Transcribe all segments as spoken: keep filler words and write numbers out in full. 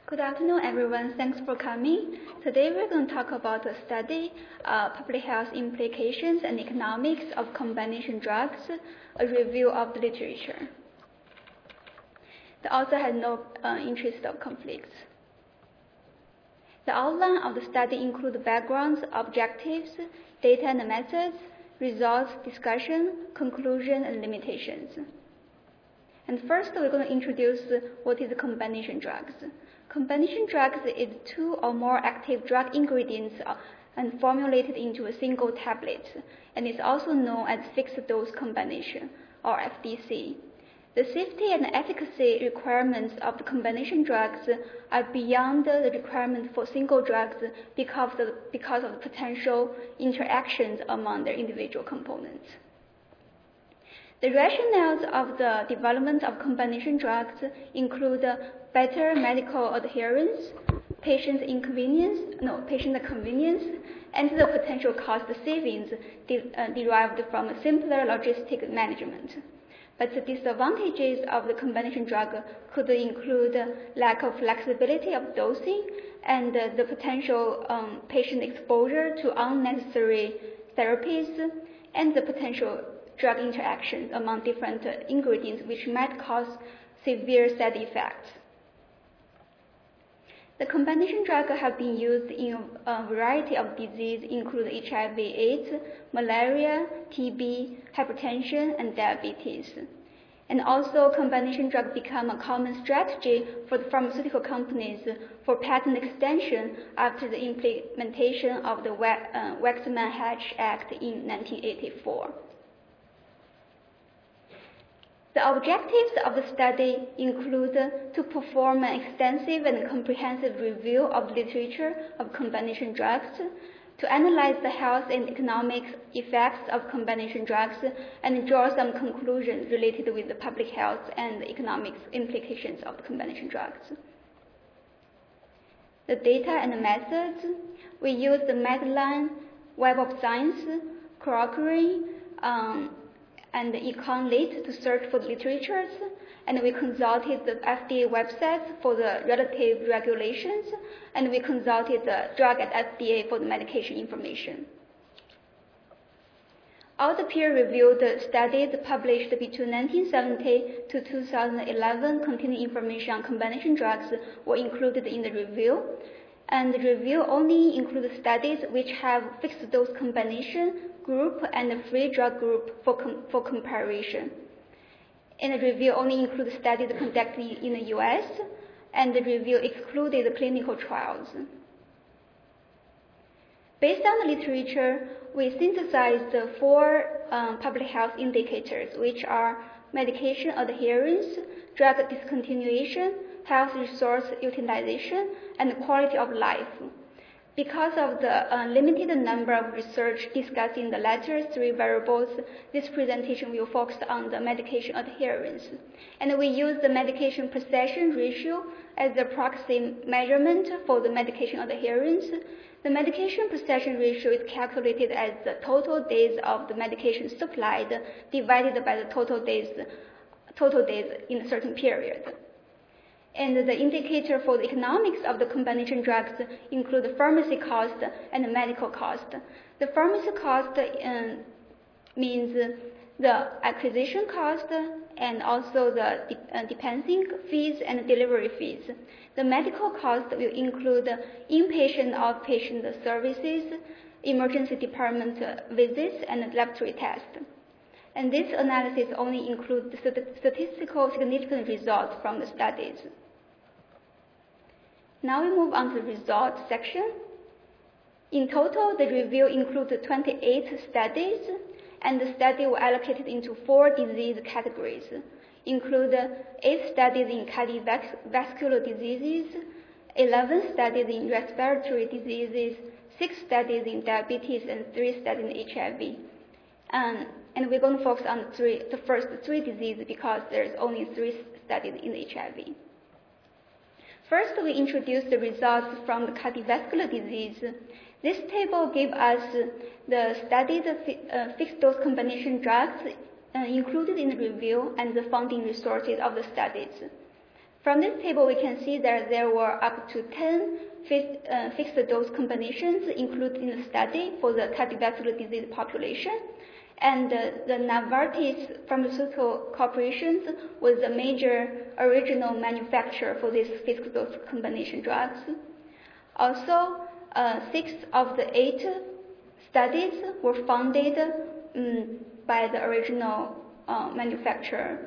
Good afternoon, everyone. Thanks for coming. Today we're going to talk about a study, uh, public health implications and economics of combination drugs, a review of the literature. The author had no uh, interest of conflicts. The outline of the study includes backgrounds, objectives, data and methods, results, discussion, conclusion, and limitations. And first, we're going to introduce what is combination drugs. Combination drugs is two or more active drug ingredients and formulated into a single tablet, and is also known as fixed-dose combination, or F D C. The safety and efficacy requirements of the combination drugs are beyond the requirement for single drugs because of, because of the potential interactions among their individual components. The rationales of the development of combination drugs include better medical adherence, patient inconvenience, no, patient convenience, and the potential cost savings de uh, derived from a simpler logistic management. But the disadvantages of the combination drug could include lack of flexibility of dosing and uh, the potential um, patient exposure to unnecessary therapies and the potential drug interactions among different uh, ingredients which might cause severe side effects. The combination drugs have been used in a variety of diseases including H I V AIDS, malaria, T B, hypertension, and diabetes. And also, combination drugs become a common strategy for the pharmaceutical companies for patent extension after the implementation of the Waxman-Hatch Act in nineteen eighty-four. The objectives of the study include to perform an extensive and comprehensive review of the literature of combination drugs, to analyze the health and economic effects of combination drugs, and draw some conclusions related with the public health and economic implications of the combination drugs. The data and the methods, we use the Medline, Web of Science, Cochrane, um, and EconLit to search for the literatures, and we consulted the F D A websites for the relative regulations, and we consulted the drug at F D A for the medication information. All the peer-reviewed studies published between nineteen seventy to two thousand eleven containing information on combination drugs were included in the review, and the review only includes studies which have fixed-dose combination group and a free drug group for, com for comparison. And the review only includes studies conducted in the U S, and the review excluded the clinical trials. Based on the literature, we synthesized four um, public health indicators, which are medication adherence, drug discontinuation, health resource utilization, and quality of life. Because of the uh, limited number of research discussed in the latter three variables, this presentation will focus on the medication adherence. And we use the medication precision ratio as the proxy measurement for the medication adherence. The medication precision ratio is calculated as the total days of the medication supplied divided by the total days, total days in a certain period. And the indicator for the economics of the combination drugs include the pharmacy cost and the medical cost. The pharmacy cost um, means the acquisition cost and also the de uh, dispensing fees and delivery fees. The medical cost will include inpatient, outpatient services, emergency department visits, and laboratory tests. And this analysis only includes the statistical significant results from the studies. Now we move on to the results section. In total, the review included twenty-eight studies, and the studies were allocated into four disease categories, include eight studies in cardiovascular diseases, eleven studies in respiratory diseases, six studies in diabetes, and three studies in H I V. Um, and we're going to focus on the, three, the first three diseases because there's only three studies in H I V. First, we introduced the results from the cardiovascular disease. This table gives us the studied uh, fixed-dose combination drugs uh, included in the review and the funding resources of the studies. From this table, we can see that there were up to ten fixed, uh, fixed dose combinations included in the study for the cardiovascular disease population. And uh, the Novartis Pharmaceutical Corporation was the major original manufacturer for these fixed dose combination drugs. Also, uh, six of the eight studies were funded um, by the original uh, manufacturer.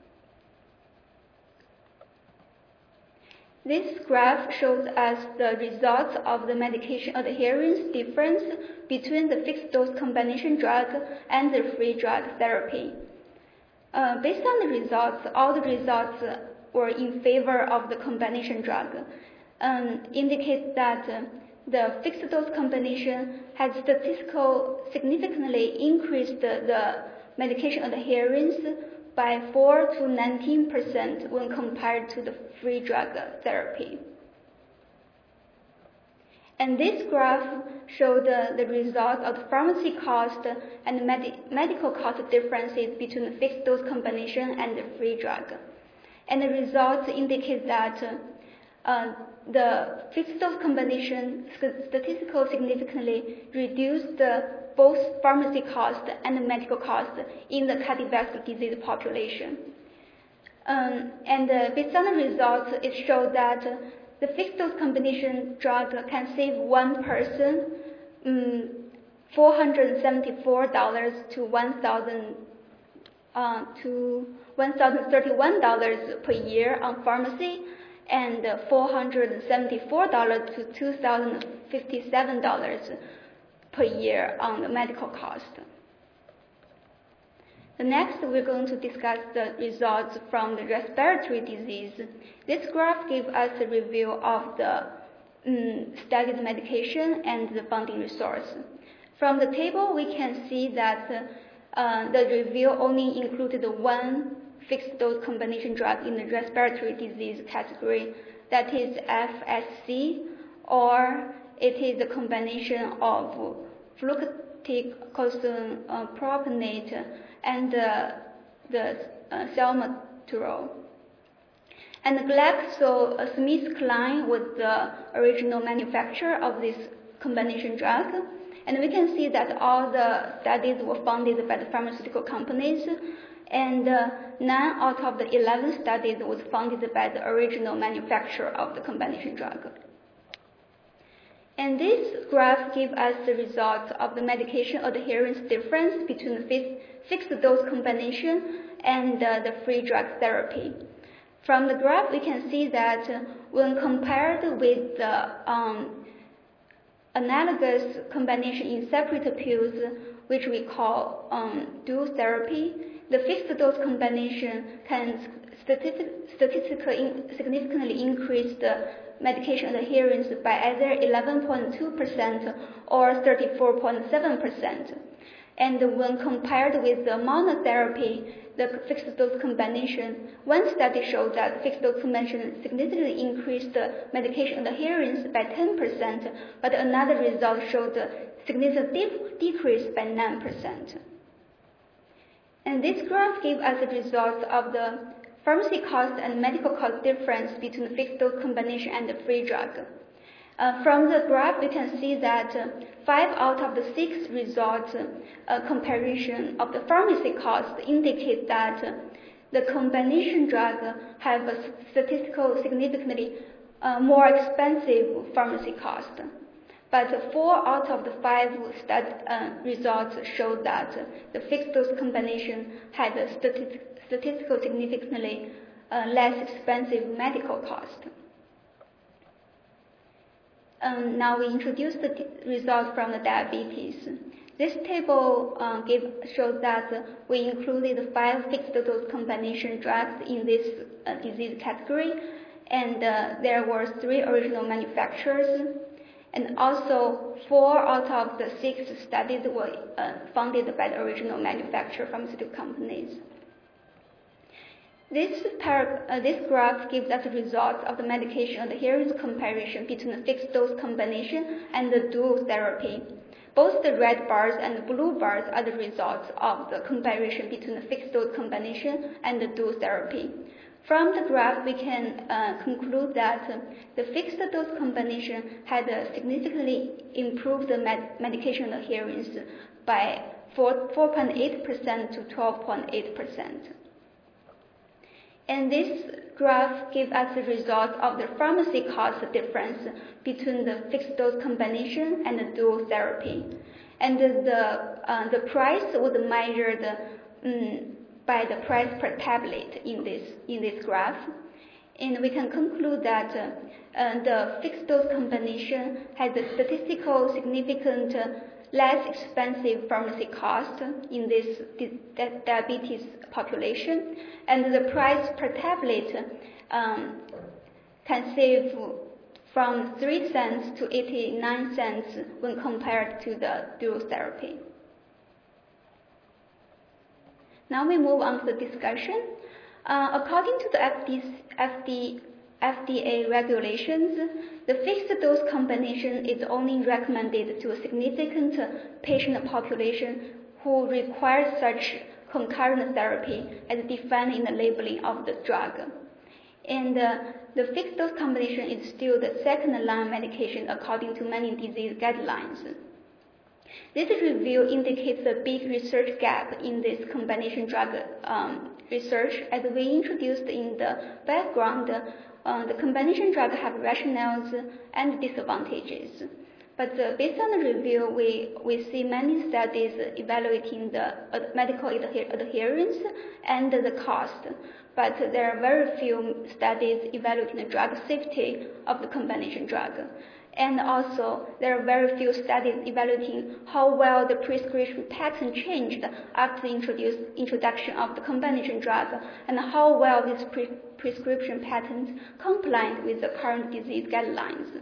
This graph shows us the results of the medication adherence difference between the fixed dose combination drug and the free drug therapy. Uh, based on the results, all the results were in favor of the combination drug, um, indicate that uh, the fixed dose combination had statistically significantly increased the, the medication adherence by four to nineteen percent when compared to the free drug therapy. And this graph showed the, the result of the pharmacy cost and med medical cost differences between the fixed dose combination and the free drug. And the results indicate that uh, the fixed dose combination statistically significantly reduced the both pharmacy cost and medical cost in the cardiovascular disease population. Um, and uh, based on the results, it showed that uh, the fixed dose combination drug can save one person um, four hundred seventy-four dollars to one thousand uh, to one thousand thirty-one dollars per year on pharmacy, and uh, four hundred seventy-four dollars to two thousand fifty-seven dollars per year on the medical cost. The next, we're going to discuss the results from the respiratory disease. This graph gives us a review of the um, studied medication and the funding resource. From the table, we can see that uh, the review only included one fixed dose combination drug in the respiratory disease category, that is F S C, or it is a combination of fluticasone uh, propionate and uh, the uh, salmeterol. And GlaxoSmithKline was the original manufacturer of this combination drug. And we can see that all the studies were funded by the pharmaceutical companies, and uh, nine out of the eleven studies was funded by the original manufacturer of the combination drug. And this graph gives us the results of the medication adherence difference between the fixed dose combination and uh, the free drug therapy. From the graph, we can see that uh, when compared with the um, analogous combination in separate pills, which we call um, dual therapy, the fixed dose combination can statistically in significantly increase the medication adherence by either eleven point two percent or thirty-four point seven percent. And when compared with the monotherapy, the fixed dose combination, one study showed that fixed dose combination significantly increased the medication adherence by ten percent, but another result showed a significant de decrease by nine percent. And this graph gave us the results of the pharmacy cost and medical cost difference between the fixed dose combination and the free drug. Uh, from the graph, we can see that uh, five out of the six results uh, comparison of the pharmacy cost indicate that uh, the combination drug have a statistical significantly uh, more expensive pharmacy cost. But four out of the five stud, uh, results showed that uh, the fixed dose combination had a stati statistical significantly uh, less expensive medical cost. Um, now we introduce the results from the diabetes. This table uh, give, shows that uh, we included five fixed dose combination drugs in this uh, disease category, and uh, there were three original manufacturers, and also four out of the six studies were uh, funded by the original manufacturer pharmaceutical companies. This, uh, this graph gives us the results of the medication adherence comparison between the fixed dose combination and the dual therapy. Both the red bars and the blue bars are the results of the comparison between the fixed dose combination and the dual therapy. From the graph, we can uh, conclude that uh, the fixed dose combination had uh, significantly improved the med medication adherence by four point eight percent to twelve point eight percent. And this graph gives us the result of the pharmacy cost difference between the fixed dose combination and the dual therapy. And the, uh, the price was measured um, by the price per tablet in this, in this graph. And we can conclude that uh, uh, the fixed dose combination has a statistical significant uh, less expensive pharmacy cost in this diabetes population, and the price per tablet um, can save from three cents to eighty-nine cents when compared to the dual therapy. Now we move on to the discussion. Uh, according to the F D, F D, F D A regulations, the fixed dose combination is only recommended to a significant patient population who require such concurrent therapy as defined in the labeling of the drug. And uh, the fixed dose combination is still the second line medication according to many disease guidelines. This review indicates a big research gap in this combination drug um, research. As we introduced in the background, uh, the combination drug have rationales and disadvantages. But uh, based on the review, we, we see many studies evaluating the uh, medical adher adherence and the cost. But there are very few studies evaluating the drug safety of the combination drug. And also, there are very few studies evaluating how well the prescription pattern changed after the introduce, introduction of the combination drug, and how well these pre prescription patterns complied with the current disease guidelines.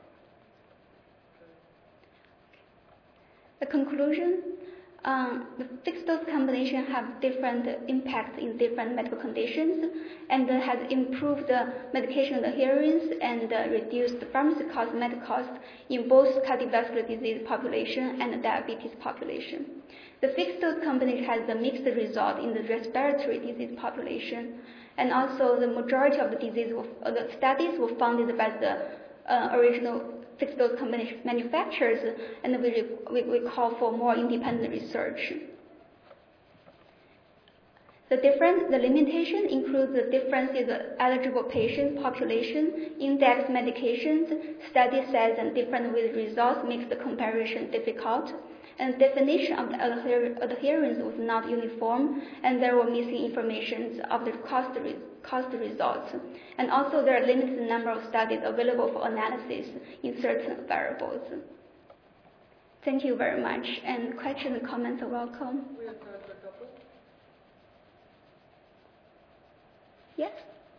The conclusion, um, the fixed dose combination have different impacts in different medical conditions, and uh, has improved the medication adherence and uh, reduced the pharmacy cost, medical cost in both cardiovascular disease population and the diabetes population. The fixed dose combination has a mixed result in the respiratory disease population, and also the majority of the disease, were, uh, the studies were funded by the uh, original fixed dose combination manufacturers, and we, we, we call for more independent research. The difference, the limitation includes the difference in the eligible patient population, index medications, study size, and different with results makes the comparison difficult. And definition of the adher adherence was not uniform, and there were missing information of the cost, re cost results. And also there are limited number of studies available for analysis in certain variables. Thank you very much, and questions and comments are welcome. We have time for a couple. Yes?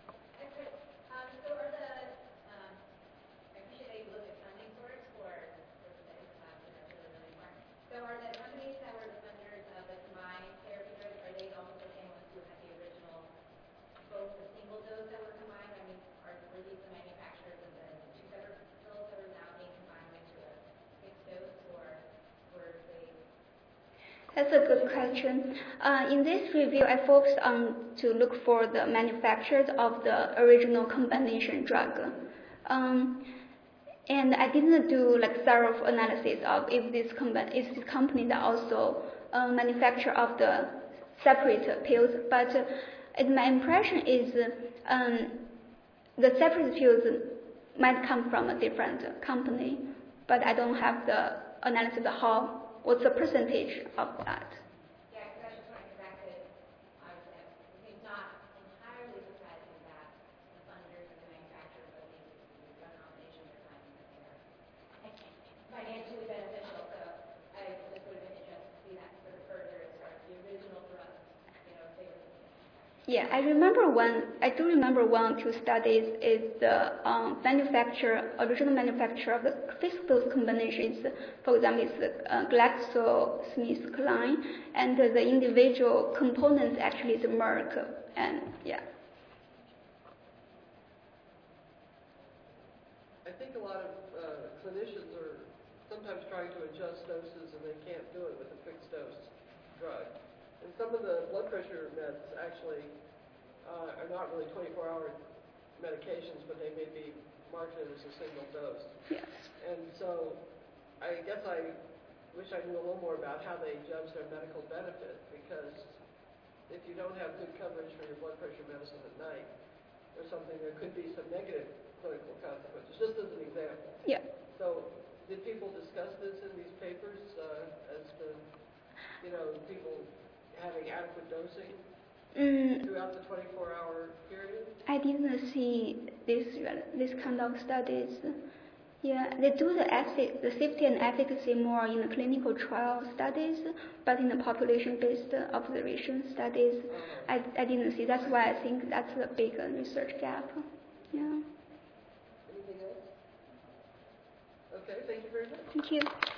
That's a good question. Uh, in this review, I focused on to look for the manufacturers of the original combination drug. Um, and I didn't do like thorough analysis of if this, if this company that also uh, manufacture of the separate pills, but uh, my impression is um, the separate pills might come from a different company, but I don't have the analysis of how what's the percentage of that? Yeah, because I just want to get back to, obviously, it's not entirely surprising that the funders and the manufacturers of these drug combinations are finding that they're financially beneficial. So I just would have been interested to see that sort of further as far as the original drugs, you know, if they were. Yeah, I remember one, I do remember one or two studies is the um, manufacturer, original manufacturer of the fixed dose combinations. For example, it's the uh, GlaxoSmithKline, and uh, the individual components actually is Merck, and yeah. I think a lot of uh, clinicians are sometimes trying to adjust doses and they can't do it with a fixed dose drug. And some of the blood pressure meds actually uh, are not really twenty-four hour medications, but they may be marketed as a single dose. Yes. And so I guess I wish I knew a little more about how they judge their medical benefit, because if you don't have good coverage for your blood pressure medicine at night or something, there could be some negative clinical consequences, just as an example. Yeah. So did people discuss this in these papers uh, as to, you know, people having adequate dosing Mm, throughout the twenty-four hour period? I didn't see this this kind of studies. Yeah, they do the effic- the safety and efficacy more in the clinical trial studies, but in the population-based observation studies, Uh-huh. I, I didn't see. That's why I think that's a big uh, research gap. Yeah. Anything else? Okay, thank you very much. Thank you.